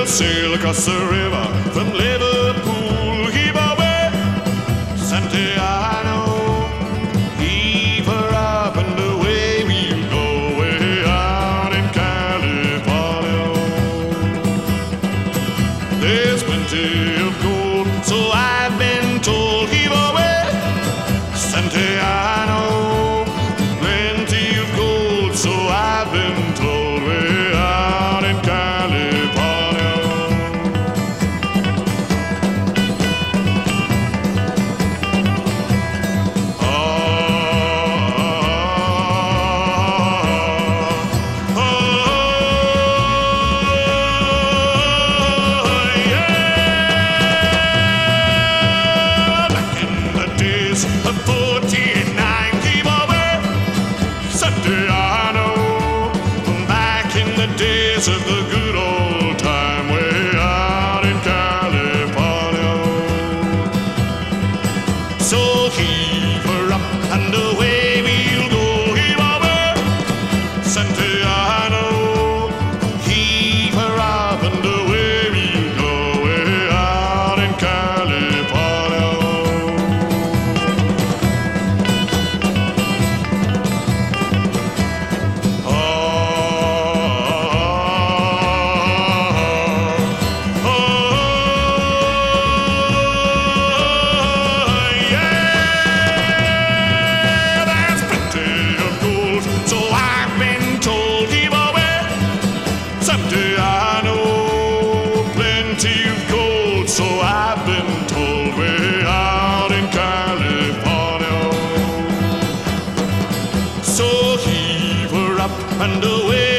sail across the river from Liverpool. Heave away, Santiano. Heave her up and away we'll go, way out in California. There's plenty of gold, so I've been told. Heave away, Santiano. Plenty of gold, so I've been told, way out in California. Days of the good old time, way out in California. So heave her up and away we'll go. Heave over, Santiano. Heave her up and away we'll go, way out in California. So I've been told, way out in California. So heave her up and away